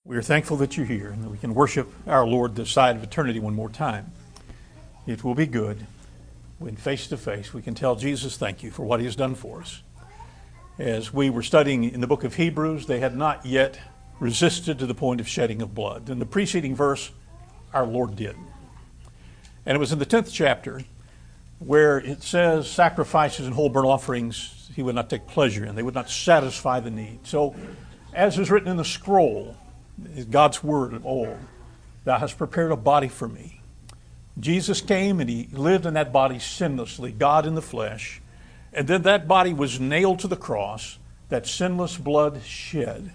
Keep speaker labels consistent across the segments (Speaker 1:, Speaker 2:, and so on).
Speaker 1: We are thankful that you're here and that we can worship our Lord this side of eternity one more time. It will be good when face to face we can tell Jesus thank you for what he has done for us. As we were studying in the book of Hebrews, they had not yet resisted to the point of shedding of blood. In the preceding verse, our Lord did. And it was in the 10th chapter where it says sacrifices and whole burnt offerings he would not take pleasure in. They would not satisfy the need. So, as is written in the scroll, God's word of old, thou hast prepared a body for me. Jesus came and he lived in that body sinlessly, God in the flesh. And then that body was nailed to the cross, that sinless blood shed,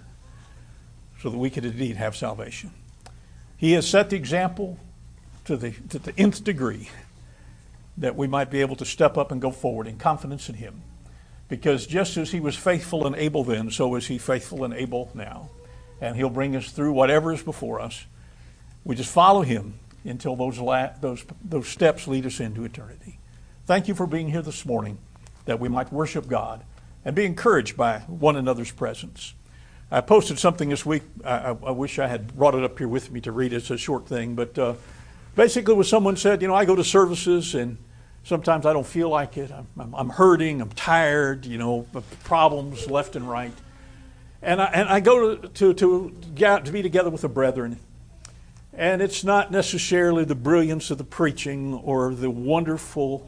Speaker 1: so that we could indeed have salvation. He has set the example to the nth degree that we might be able to step up and go forward in confidence in him. Because just as he was faithful and able then, so is he faithful and able now. And he'll bring us through whatever is before us. We just follow him until those steps lead us into eternity. Thank you for being here this morning, that we might worship God and be encouraged by one another's presence. I posted something this week. I wish I had brought it up here with me to read. It's a short thing, but basically what someone said, I go to services and sometimes I don't feel like it. I'm hurting, I'm tired, problems left and right. And I go to be together with the brethren, and it's not necessarily the brilliance of the preaching or the wonderful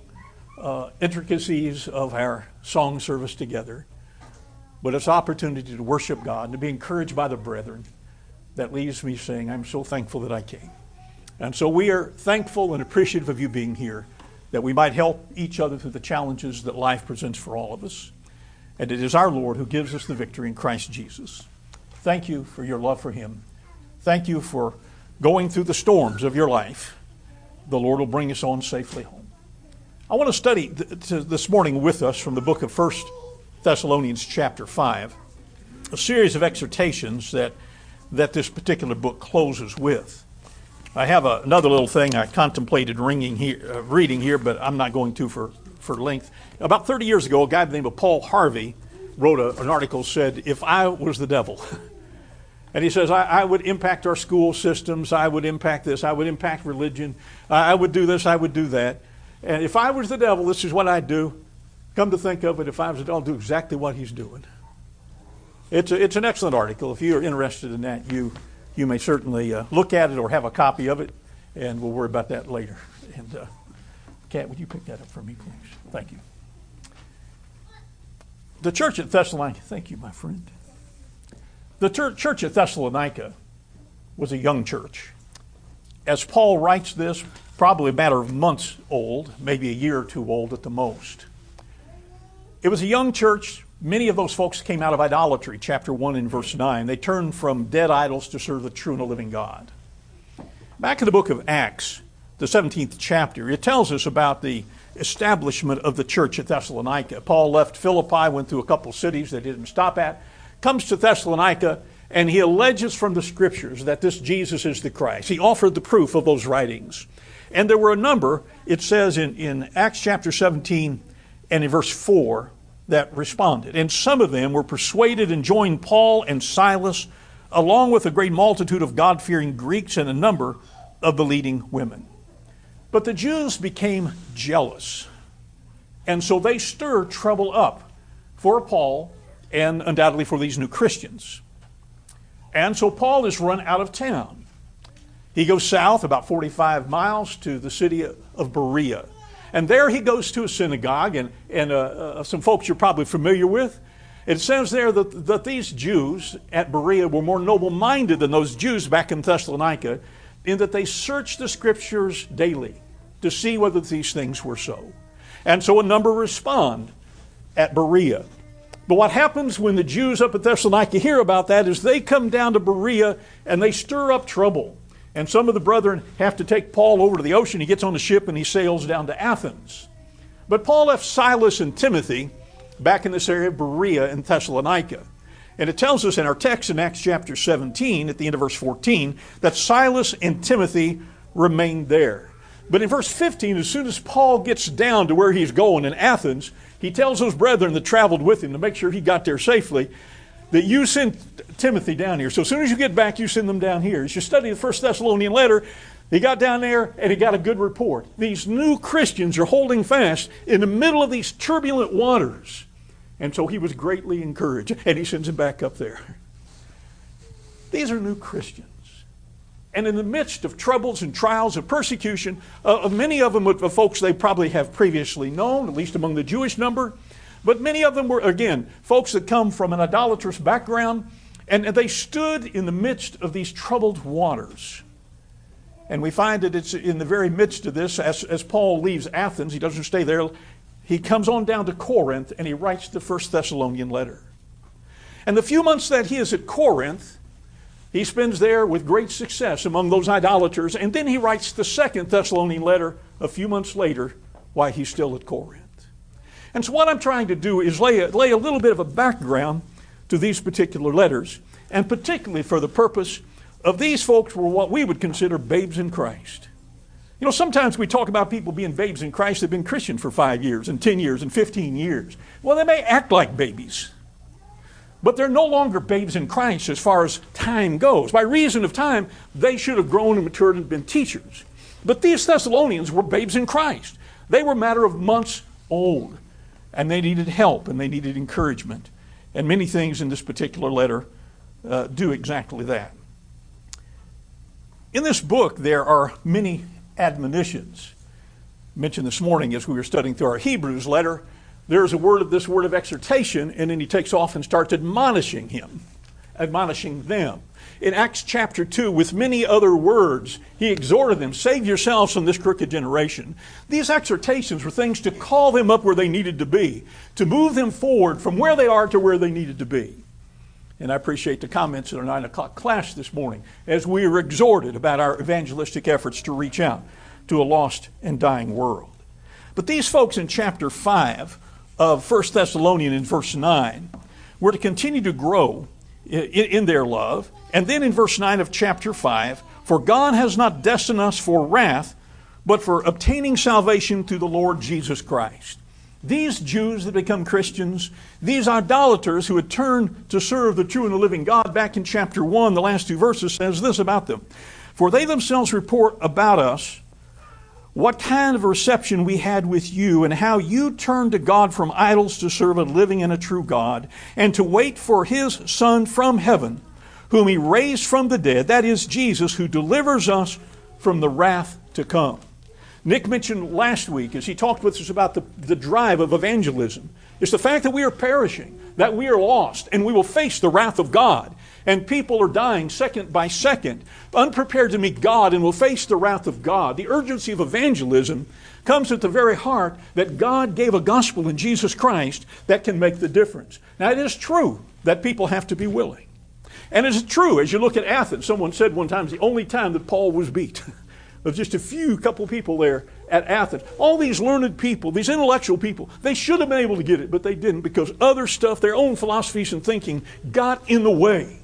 Speaker 1: intricacies of our song service together, but it's opportunity to worship God and to be encouraged by the brethren that leaves me saying, I'm so thankful that I came. And so we are thankful and appreciative of you being here, that we might help each other through the challenges that life presents for all of us. And it is our Lord who gives us the victory in Christ Jesus. Thank you for your love for him. Thank you for going through the storms of your life. The Lord will bring us on safely home. I want to study this morning with us from the book of 1 Thessalonians chapter 5, a series of exhortations that this particular book closes with. I have another little thing I contemplated reading here, but I'm not going to for length. About 30 years ago, a guy by the name of Paul Harvey wrote an article, said, if I was the devil. And he says, I would impact our school systems, I would impact this, I would impact religion, I would do this, I would do that. And if I was the devil, this is what I'd do. Come to think of it, if I was the devil, I'll do exactly what he's doing. It's an excellent article. If you're interested in that, you may certainly look at it or have a copy of it, and we'll worry about that later. And Kat, would you pick that up for me, please? Thank you. The church at Thessalonica, thank you, my friend. The church at Thessalonica was a young church. As Paul writes this, probably a matter of months old, maybe a year or two old at the most. It was a young church. Many of those folks came out of idolatry, chapter 1 and verse 9. They turned from dead idols to serve the true and the living God. Back in the book of Acts, the 17th chapter, it tells us about the establishment of the church at Thessalonica. Paul left Philippi, went through a couple cities that he didn't stop at, comes to Thessalonica, and he alleges from the scriptures that this Jesus is the Christ. He offered the proof of those writings. And there were a number, it says in Acts chapter 17 and in verse 4, that responded. And some of them were persuaded and joined Paul and Silas, along with a great multitude of God-fearing Greeks and a number of the leading women. But the Jews became jealous, and so they stirred trouble up for Paul and undoubtedly for these new Christians. And so Paul is run out of town. He goes south about 45 miles to the city of Berea. And there he goes to a synagogue, and some folks you're probably familiar with. It says there that these Jews at Berea were more noble-minded than those Jews back in Thessalonica, in that they searched the scriptures daily to see whether these things were so. And so a number respond at Berea. But what happens when the Jews up at Thessalonica hear about that is they come down to Berea and they stir up trouble. And some of the brethren have to take Paul over to the ocean. He gets on the ship and he sails down to Athens. But Paul left Silas and Timothy back in this area of Berea and Thessalonica. And it tells us in our text in Acts chapter 17, at the end of verse 14, that Silas and Timothy remained there. But in verse 15, as soon as Paul gets down to where he's going in Athens, he tells those brethren that traveled with him to make sure he got there safely, that you send Timothy down here. So as soon as you get back, you send them down here. As you study the First Thessalonian letter, he got down there and he got a good report. These new Christians are holding fast in the middle of these turbulent waters. And so he was greatly encouraged, and he sends him back up there. These are new Christians. And in the midst of troubles and trials and persecution, many of them were folks they probably have previously known, at least among the Jewish number. But many of them were, again, folks that come from an idolatrous background, and they stood in the midst of these troubled waters. And we find that it's in the very midst of this, as Paul leaves Athens, he doesn't stay there, he comes on down to Corinth, and he writes the First Thessalonian letter. And the few months that he is at Corinth, he spends there with great success among those idolaters, and then he writes the Second Thessalonian letter a few months later while he's still at Corinth. And so what I'm trying to do is lay a little bit of a background to these particular letters, and particularly for the purpose of these folks were what we would consider babes in Christ. You know, sometimes we talk about people being babes in Christ that have been Christian for 5 years and 10 years and 15 years. Well, they may act like babies, but they're no longer babes in Christ as far as time goes. By reason of time, they should have grown and matured and been teachers. But these Thessalonians were babes in Christ. They were a matter of months old, and they needed help and they needed encouragement. And many things in this particular letter do exactly that. In this book, there are many admonitions. Mentioned this morning as we were studying through our Hebrews letter, there's this word of exhortation, and then he takes off and starts admonishing them. In Acts chapter 2, with many other words, he exhorted them, save yourselves from this crooked generation. These exhortations were things to call them up where they needed to be, to move them forward from where they are to where they needed to be. And I appreciate the comments in our 9 o'clock class this morning as we were exhorted about our evangelistic efforts to reach out to a lost and dying world. But these folks in chapter 5 of 1 Thessalonians in verse 9 were to continue to grow in their love. And then in verse 9 of chapter 5, for God has not destined us for wrath, but for obtaining salvation through the Lord Jesus Christ. These Jews that become Christians, these idolaters who had turned to serve the true and the living God, back in chapter 1, the last 2 verses, says this about them. For they themselves report about us what kind of reception we had with you, and how you turned to God from idols to serve a living and a true God, and to wait for his Son from heaven, whom he raised from the dead, that is Jesus, who delivers us from the wrath to come. Nick mentioned last week as he talked with us about the drive of evangelism. It's the fact that we are perishing, that we are lost, and we will face the wrath of God. And people are dying second by second, unprepared to meet God, and will face the wrath of God. The urgency of evangelism comes at the very heart that God gave a gospel in Jesus Christ that can make the difference. Now, it is true that people have to be willing. And it's true, as you look at Athens, someone said one time, it's the only time that Paul was beat. There's just a couple people there at Athens. All these learned people, these intellectual people, they should have been able to get it, but they didn't, because other stuff, their own philosophies and thinking, got in the way.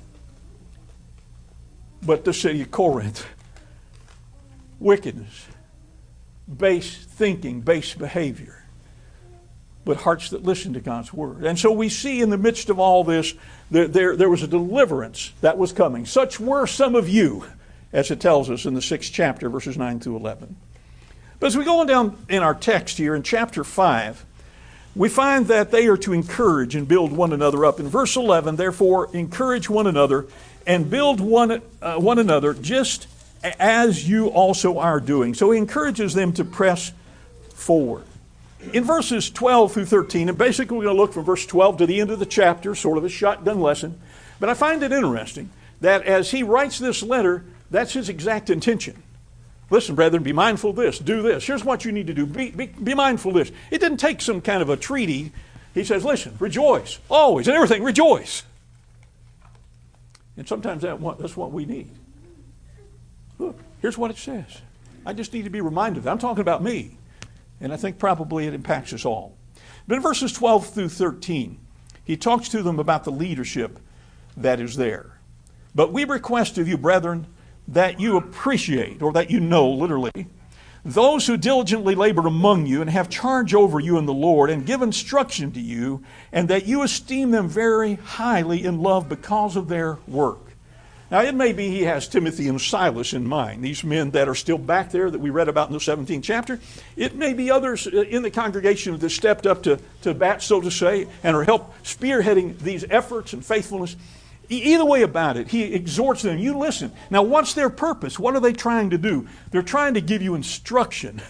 Speaker 1: But the city of Corinth, wickedness, base thinking, base behavior, but hearts that listen to God's word. And so we see in the midst of all this, there was a deliverance that was coming. Such were some of you, as it tells us in the 6th chapter, verses 9 through 11. But as we go on down in our text here in chapter 5, we find that they are to encourage and build one another up. In verse 11, therefore, encourage one another and build one another just as you also are doing. So he encourages them to press forward. In verses 12 through 13, and basically we're going to look from verse 12 to the end of the chapter, sort of a shotgun lesson. But I find it interesting that as he writes this letter, that's his exact intention. Listen, brethren, be mindful of this. Do this. Here's what you need to do. Be mindful of this. It didn't take some kind of a treaty. He says, listen, rejoice. Always. And everything, rejoice. And sometimes that's what we need. Look, here's what it says. I just need to be reminded of that. I'm talking about me. And I think probably it impacts us all. But in verses 12 through 13, he talks to them about the leadership that is there. But we request of you, brethren, that you appreciate, or that you know, literally, those who diligently labor among you and have charge over you in the Lord and give instruction to you, and that you esteem them very highly in love because of their work. Now, it may be he has Timothy and Silas in mind, these men that are still back there that we read about in the 17th chapter. It may be others in the congregation that stepped up to bat, so to say, and are help spearheading these efforts and faithfulness. Either way about it, he exhorts them, you listen. Now, what's their purpose? What are they trying to do? They're trying to give you instruction.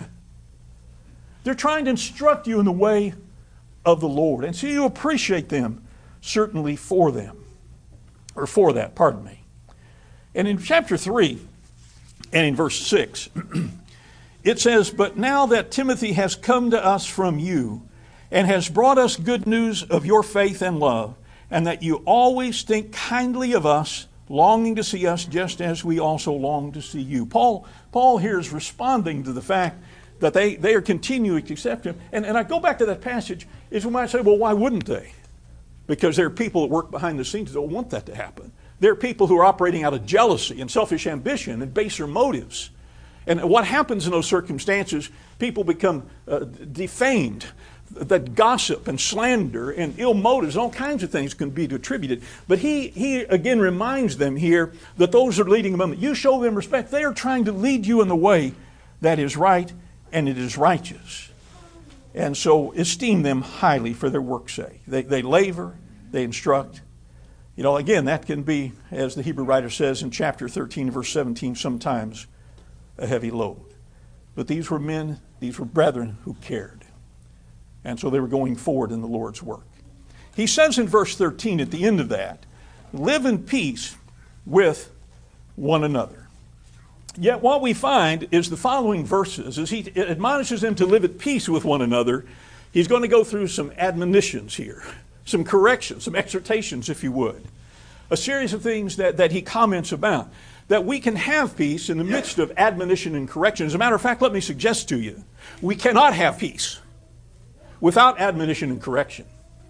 Speaker 1: They're trying to instruct you in the way of the Lord. And so you appreciate them, certainly for them. Or for that, pardon me. And in chapter 3, and in verse 6, it says, "But now that Timothy has come to us from you, and has brought us good news of your faith and love, and that you always think kindly of us, longing to see us just as we also long to see you." Paul here is responding to the fact that they are continuing to accept him. And I go back to that passage, is we might say, well, why wouldn't they? Because there are people that work behind the scenes that don't want that to happen. There are people who are operating out of jealousy and selfish ambition and baser motives. And what happens in those circumstances, people become defamed. That gossip and slander and ill motives, all kinds of things can be attributed. But he again reminds them here that those who are leading them, you show them respect. They are trying to lead you in the way that is right and it is righteous. And so esteem them highly for their work's sake. They labor, they instruct. You know, again, that can be, as the Hebrew writer says in chapter 13, verse 17, sometimes a heavy load. But these were men, these were brethren who cared. And so they were going forward in the Lord's work. He says in verse 13 at the end of that, live in peace with one another. Yet what we find is the following verses, as he admonishes them to live at peace with one another, he's going to go through some admonitions here, some corrections, some exhortations, if you would. A series of things that he comments about, that we can have peace in the midst of admonition and correction. As a matter of fact, let me suggest to you, we cannot have peace without admonition and correction.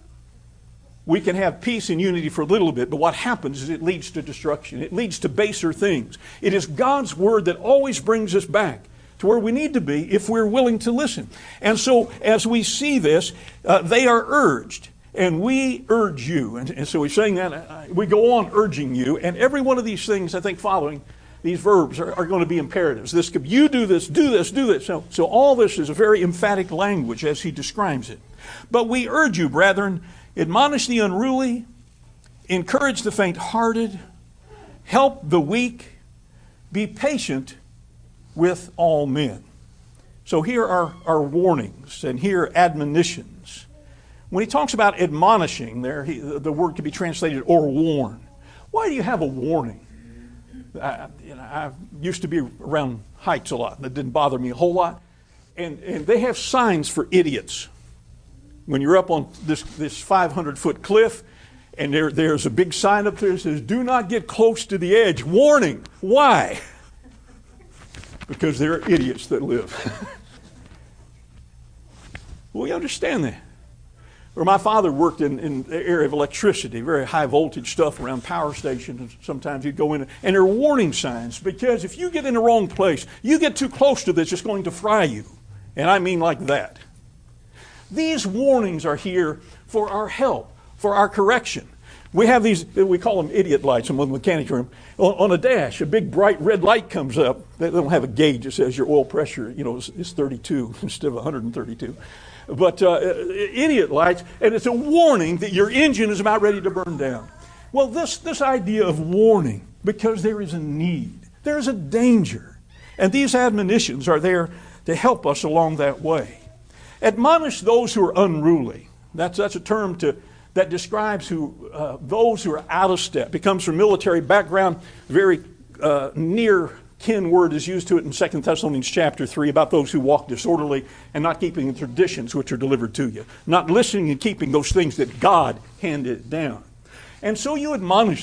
Speaker 1: We can have peace and unity for a little bit, but what happens is it leads to destruction. It leads to baser things. It is God's Word that always brings us back to where we need to be if we're willing to listen. And so as we see this, they are urged, and we urge you. And so he's saying that we go on urging you, and every one of these things, I think, following these verbs are going to be imperatives. This could, you do this, do this, do this. So all this is a very emphatic language as he describes it. But we urge you, brethren, admonish the unruly, encourage the faint-hearted, help the weak, be patient with all men. So here are warnings, and here are admonitions. When he talks about admonishing, there the word can be translated or warn. Why do you have a warning? I used to be around heights a lot, and it didn't bother me a whole lot. And they have signs for idiots. When you're up on this 500-foot cliff, and there's a big sign up there that says, "Do not get close to the edge. Warning." Why? Because there are idiots that live. We understand that. Or my father worked in the area of electricity, very high voltage stuff around power stations. And sometimes you'd go in, and there are warning signs, because if you get in the wrong place, you get too close to this, it's going to fry you. And I mean like that. These warnings are here for our help, for our correction. We have these, we call them idiot lights in the mechanics room. On a dash, a big bright red light comes up. They don't have a gauge that says your oil pressure, is 32 instead of 132. But idiot lights, and it's a warning that your engine is about ready to burn down. Well, this idea of warning, because there is a need, there is a danger, and these admonitions are there to help us along that way. Admonish those who are unruly. That's a term that describes those who are out of step. It comes from military background. Very near kin word is used to it in 2 Thessalonians chapter 3 about those who walk disorderly and not keeping the traditions which are delivered to you. Not listening and keeping those things that God handed down. And so you admonish them.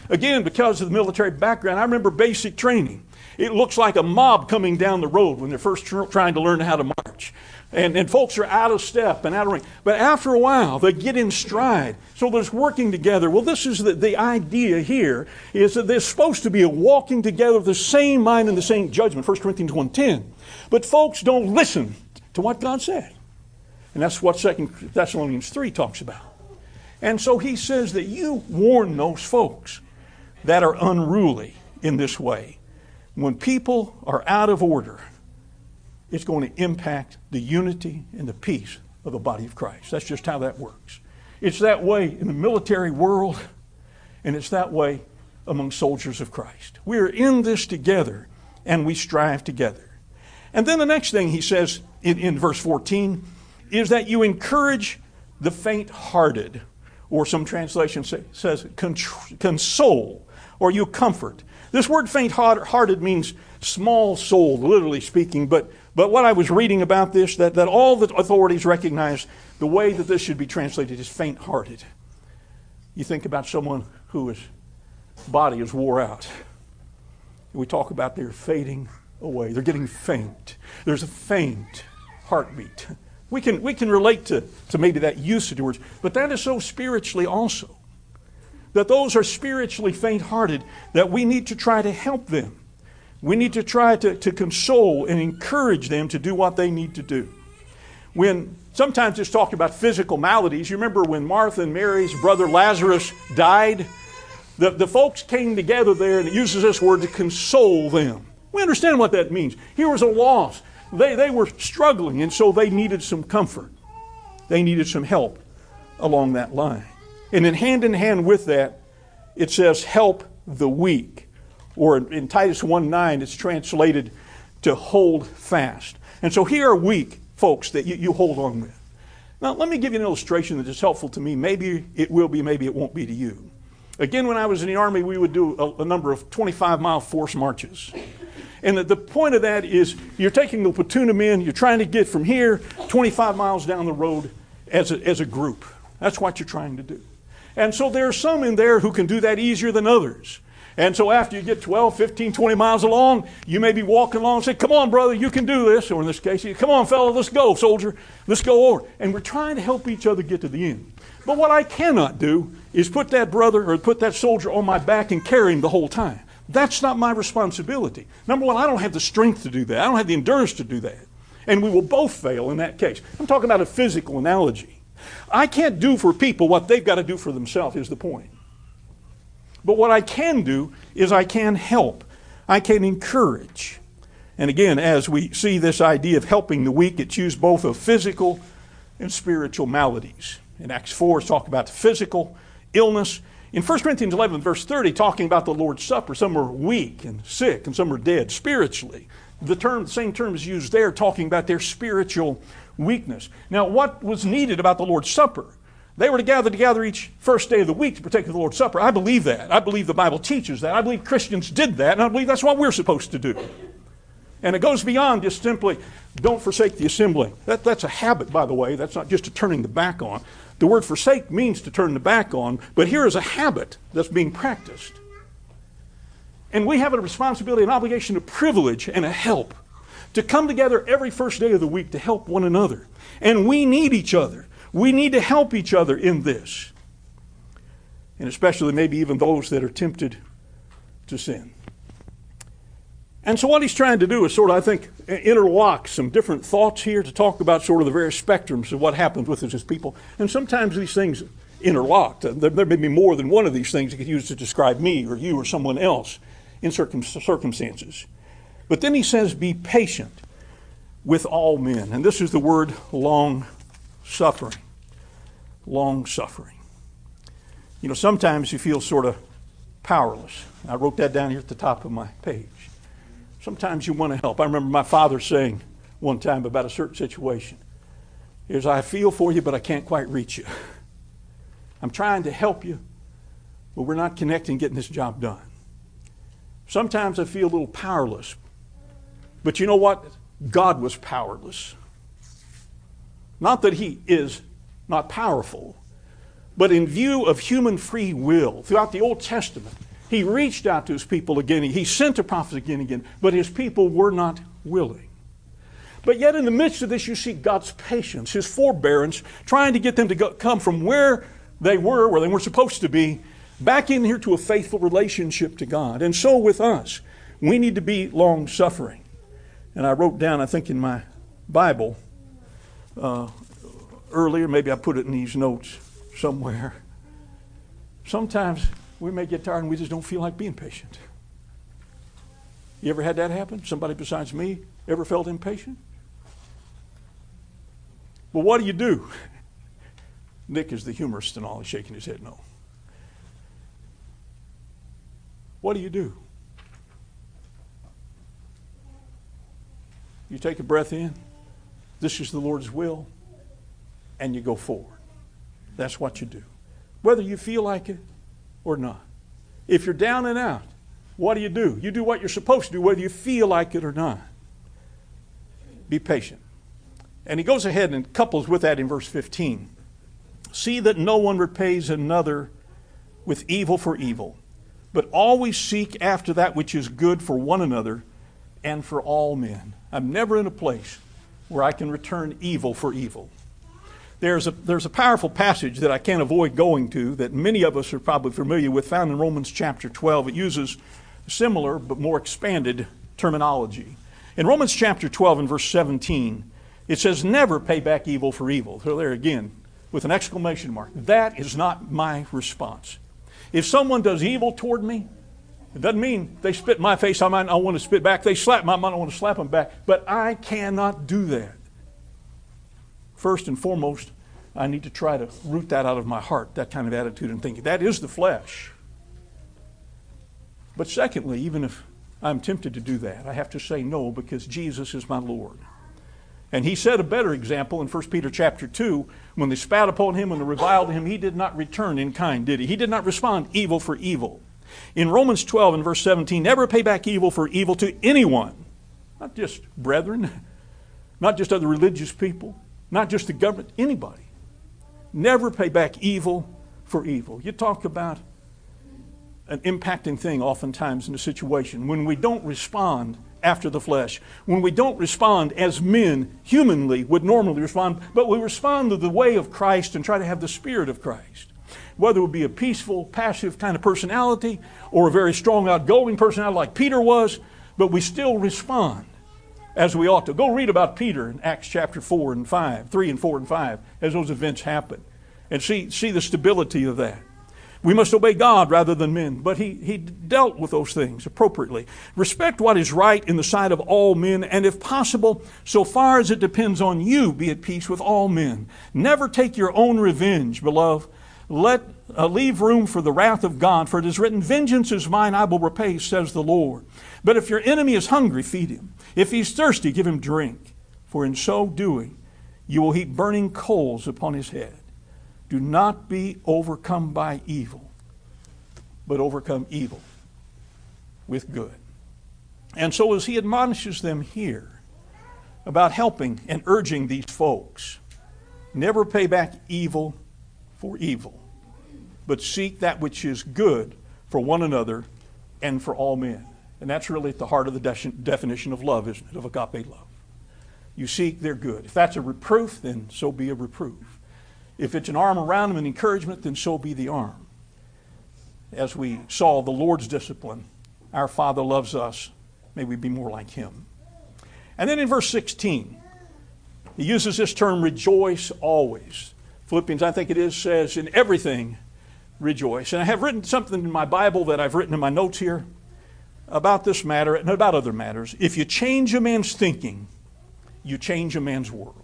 Speaker 1: Again, because of the military background, I remember basic training. It looks like a mob coming down the road when they're first trying to learn how to march. And folks are out of step and out of ring. But after a while, they get in stride. So there's working together. Well, this is the idea here, is that there's supposed to be a walking together of the same mind and the same judgment, 1 Corinthians 1:10. But folks don't listen to what God said. And that's what 2 Thessalonians 3 talks about. And so he says that you warn those folks that are unruly in this way. When people are out of order, it's going to impact the unity and the peace of the body of Christ. That's just how that works. It's that way in the military world, and it's that way among soldiers of Christ. We are in this together, and we strive together. And then the next thing he says in verse 14 is that you encourage the faint-hearted, or some translation says console, or you comfort. This word faint-hearted means small soul, literally speaking, but what I was reading about this, that all the authorities recognize the way that this should be translated is faint-hearted. You think about someone whose body is wore out. We talk about they're fading away. They're getting faint. There's a faint heartbeat. We can relate to maybe that usage words, but that is so spiritually also. That those are spiritually faint-hearted, that we need to try to help them. We need to try to console and encourage them to do what they need to do. When sometimes it's talked about physical maladies, you remember when Martha and Mary's brother Lazarus died? The folks came together there, and it uses this word to console them. We understand what that means. Here was a loss. They were struggling, and so they needed some comfort. They needed some help along that line. And then hand in hand with that, it says, help the weak. Or in Titus 1:9, it's translated to hold fast. And so here are weak folks that you hold on with. Now, let me give you an illustration that is helpful to me. Maybe it will be, maybe it won't be to you. Again, when I was in the Army, we would do a number of 25-mile force marches. And the point of that is you're taking the platoon of men, you're trying to get from here 25 miles down the road as a group. That's what you're trying to do. And so there are some in there who can do that easier than others. And so after you get 12, 15, 20 miles along, you may be walking along and say, come on, brother, you can do this. Or in this case, come on, fella, let's go, soldier. Let's go over. And we're trying to help each other get to the end. But what I cannot do is put that brother or put that soldier on my back and carry him the whole time. That's not my responsibility. Number one, I don't have the strength to do that. I don't have the endurance to do that. And we will both fail in that case. I'm talking about a physical analogy. I can't do for people what they've got to do for themselves is the point. But what I can do is I can help. I can encourage. And again, as we see this idea of helping the weak, it's used both of physical and spiritual maladies. In Acts 4, it's talking about the physical illness. In 1 Corinthians 11, verse 30, talking about the Lord's Supper, some are weak and sick and some are dead spiritually. The same term is used there, talking about their spiritual weakness. Now, what was needed about the Lord's Supper? They were to gather together each first day of the week to partake of the Lord's Supper. I believe that. I believe the Bible teaches that. I believe Christians did that, and I believe that's what we're supposed to do. And it goes beyond just simply, don't forsake the assembling. That's a habit, by the way. That's not just a turning the back on. The word forsake means to turn the back on, but here is a habit that's being practiced. And we have a responsibility, an obligation, a privilege, and a help to come together every first day of the week to help one another. And we need each other. We need to help each other in this. And especially maybe even those that are tempted to sin. And so what he's trying to do is sort of, I think, interlock some different thoughts here to talk about sort of the various spectrums of what happens with us as people. And sometimes these things interlocked. There may be more than one of these things you could use to describe me or you or someone else in circumstances. But then he says, be patient with all men. And this is the word long-suffering. Long-suffering. You know, sometimes you feel sort of powerless. I wrote that down here at the top of my page. Sometimes you want to help. I remember my father saying one time about a certain situation, is I feel for you, but I can't quite reach you. I'm trying to help you, but we're not connecting, getting this job done. Sometimes I feel a little powerless. But you know what? God was powerless. Not that he is not powerful, but in view of human free will, throughout the Old Testament, He reached out to his people again. He sent the prophets again and again. But his people were not willing. But yet in the midst of this, you see God's patience, his forbearance, trying to get them to come from where they weren't supposed to be, back in here to a faithful relationship to God. And so with us, we need to be long-suffering. And I wrote down, I think in my Bible, earlier, maybe I put it in these notes somewhere. Sometimes we may get tired and we just don't feel like being patient. You ever had that happen? Somebody besides me ever felt impatient? Well, what do? Nick is the humorist and all. He's shaking his head no. What do? You take a breath in. This is the Lord's will. And you go forward. That's what you do. Whether you feel like it or not. If you're down and out, what do? You do what you're supposed to do, whether you feel like it or not. Be patient. And he goes ahead and couples with that in verse 15. See that no one repays another with evil for evil, but always seek after that which is good for one another and for all men. I'm never in a place where I can return evil for evil. There's a powerful passage that I can't avoid going to that many of us are probably familiar with, found in Romans chapter 12. It uses similar but more expanded terminology. In Romans chapter 12 and verse 17, it says, never pay back evil for evil. So there again, with an exclamation mark. That is not my response. If someone does evil toward me, it doesn't mean they spit in my face, I want to spit back. They slap me, I want to slap them back. But I cannot do that. First and foremost, I need to try to root that out of my heart, that kind of attitude and thinking. That is the flesh. But secondly, even if I'm tempted to do that, I have to say no, because Jesus is my Lord. And he set a better example in 1 Peter chapter 2. When they spat upon him and they reviled him, he did not return in kind, did he? He did not respond evil for evil. In Romans 12 and verse 17, never pay back evil for evil to anyone. Not just brethren, not just other religious people, not just the government, anybody. Never pay back evil for evil. You talk about an impacting thing oftentimes in a situation when we don't respond after the flesh, when we don't respond as men humanly would normally respond, but we respond to the way of Christ and try to have the Spirit of Christ. Whether it would be a peaceful, passive kind of personality or a very strong, outgoing personality like Peter was, but we still respond as we ought to. Go read about Peter in Acts chapter 3 and 4 and 5 as those events happen and see the stability of that. We must obey God rather than men. But he dealt with those things appropriately. Respect what is right in the sight of all men, and if possible, so far as it depends on you, be at peace with all men. Never take your own revenge, beloved. Leave room for the wrath of God, for it is written, vengeance is mine, I will repay, says the Lord. But if your enemy is hungry, feed him. If he's thirsty, give him drink. For in so doing, you will heap burning coals upon his head. Do not be overcome by evil, but overcome evil with good. And so as he admonishes them here about helping and urging these folks, never pay back evil for evil, but seek that which is good for one another and for all men. And that's really at the heart of the definition of love, isn't it? Of agape love. You seek their good. If that's a reproof, then so be a reproof. If it's an arm around them and encouragement, then so be the arm. As we saw the Lord's discipline, our Father loves us. May we be more like Him. And then in verse 16, he uses this term, rejoice always. Philippians, I think it is, says, in everything rejoice. And I have written something in my Bible that I've written in my notes here about this matter and about other matters. If you change a man's thinking, you change a man's world.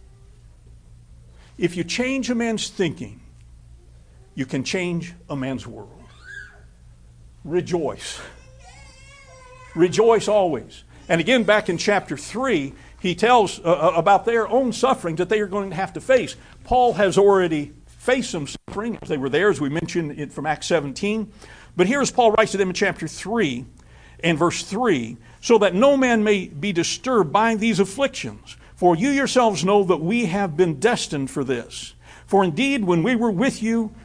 Speaker 1: If you change a man's thinking, you can change a man's world. Rejoice. Rejoice always. And again, back in chapter 3, he tells about their own suffering that they are going to have to face. Paul has already faced some suffering as they were there, as we mentioned it from Acts 17. But here as Paul writes to them in chapter 3 and verse 3, so that no man may be disturbed by these afflictions. For you yourselves know that we have been destined for this. For indeed, when we were with you,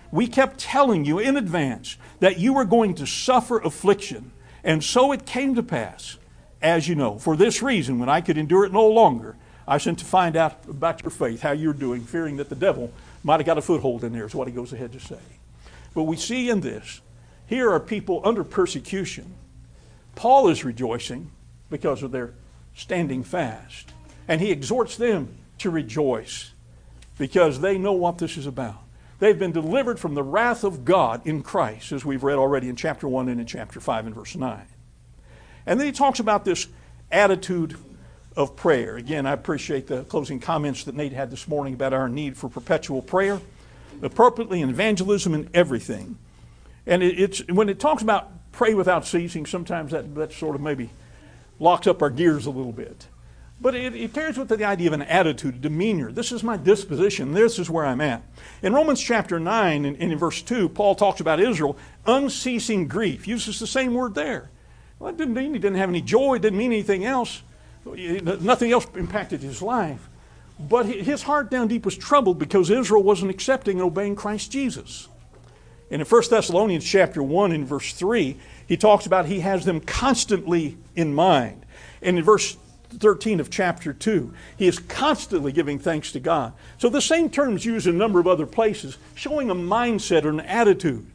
Speaker 1: We kept telling you in advance that you were going to suffer affliction, and so it came to pass, as you know. For this reason, when I could endure it no longer, I sent to find out about your faith, how you're doing, fearing that the devil might have got a foothold in there, is what he goes ahead to say. But we see in this, here are people under persecution. Paul is rejoicing because of their standing fast. And he exhorts them to rejoice because they know what this is about. They've been delivered from the wrath of God in Christ, as we've read already in chapter 1 and in chapter 5 and verse 9. And then he talks about this attitude of prayer. Again, I appreciate the closing comments that Nate had this morning about our need for perpetual prayer, appropriately in evangelism and everything. And it's when it talks about pray without ceasing, sometimes that sort of maybe locks up our gears a little bit. But it carries with it the idea of an attitude, a demeanor. This is my disposition. This is where I'm at. In Romans chapter 9 and in verse 2, Paul talks about Israel, unceasing grief. Uses the same word there. Well, it didn't mean he didn't have any joy. It didn't mean anything else. Nothing else impacted his life. But his heart down deep was troubled because Israel wasn't accepting and obeying Christ Jesus. And in 1 Thessalonians chapter 1 and verse 3, he talks about he has them constantly in mind. And in verse 13 of chapter 2, he is constantly giving thanks to God. So the same terms used in a number of other places, showing a mindset or an attitude.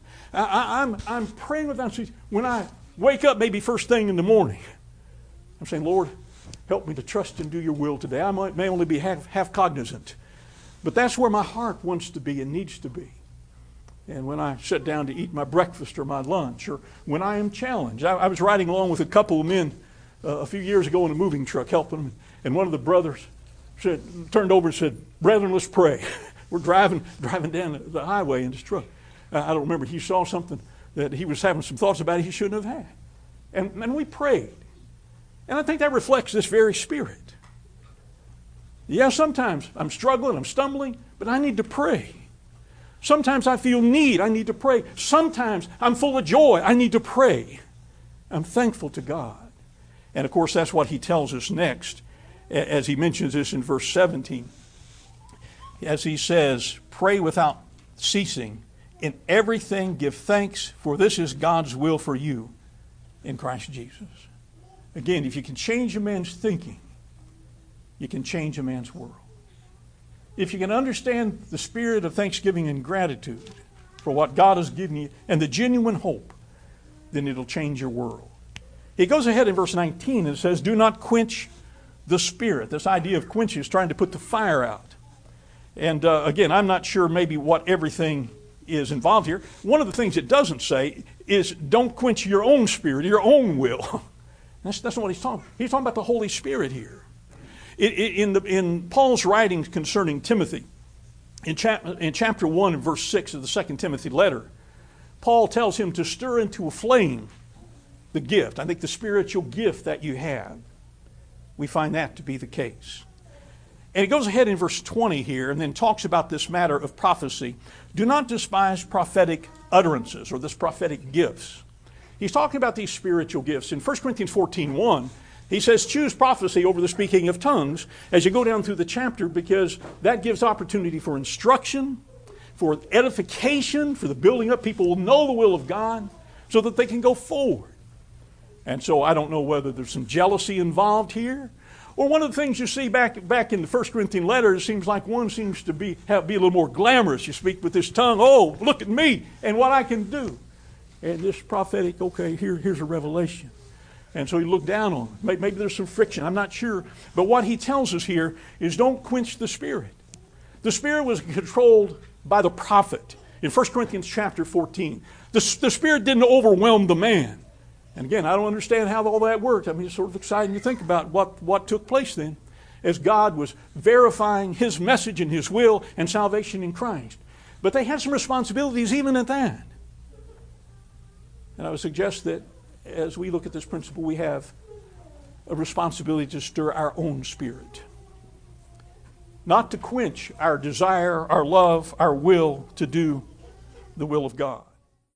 Speaker 1: I'm praying without ceasing. When I wake up maybe first thing in the morning, I'm saying, Lord, help me to trust and do your will today. I may only be half cognizant, but that's where my heart wants to be and needs to be. And when I sit down to eat my breakfast or my lunch, or when I am challenged. I was riding along with a couple of men a few years ago in a moving truck, helping them, and one of the brothers turned over and said, "Brethren, let's pray." We're driving down the highway in this truck. I don't remember. He saw something that he was having some thoughts about it he shouldn't have had. And we prayed. And I think that reflects this very spirit. Yeah, sometimes I'm struggling, I'm stumbling, but I need to pray. Sometimes I feel need, I need to pray. Sometimes I'm full of joy, I need to pray. I'm thankful to God. And of course, that's what he tells us next, as he mentions this in verse 17. As he says, pray without ceasing. In everything give thanks, for this is God's will for you in Christ Jesus. Again, if you can change a man's thinking, you can change a man's world. If you can understand the spirit of thanksgiving and gratitude for what God has given you and the genuine hope, then it'll change your world. He goes ahead in verse 19 and says, do not quench the spirit. This idea of quench is trying to put the fire out. And again, I'm not sure maybe what everything is involved here. One of the things it doesn't say is don't quench your own spirit, your own will. That's not what he's talking about. He's talking about the Holy Spirit here. In Paul's writings concerning Timothy, in chapter 1 and verse 6 of the 2 Timothy letter, Paul tells him to stir into a flame the gift. I think the spiritual gift that you have. We find that to be the case. And he goes ahead in verse 20 here and then talks about this matter of prophecy. Do not despise prophetic utterances or this prophetic gifts. He's talking about these spiritual gifts. In 1 Corinthians 14:1, he says, choose prophecy over the speaking of tongues as you go down through the chapter, because that gives opportunity for instruction, for edification, for the building up. People will know the will of God so that they can go forward. And so I don't know whether there's some jealousy involved here, or one of the things you see back in the 1 Corinthian letter, it seems like one seems to be a little more glamorous. You speak with this tongue, oh, look at me and what I can do. And this prophetic, okay, here's a revelation. And so you look down on it. Maybe there's some friction. I'm not sure. But what he tells us here is don't quench the Spirit. The Spirit was controlled by the prophet in 1 Corinthians chapter 14. The Spirit didn't overwhelm the man. And again, I don't understand how all that worked. I mean, it's sort of exciting to think about what took place then as God was verifying his message and his will and salvation in Christ. But they had some responsibilities even at that. And I would suggest that as we look at this principle, we have a responsibility to stir our own spirit. Not to quench our desire, our love, our will to do the will of God.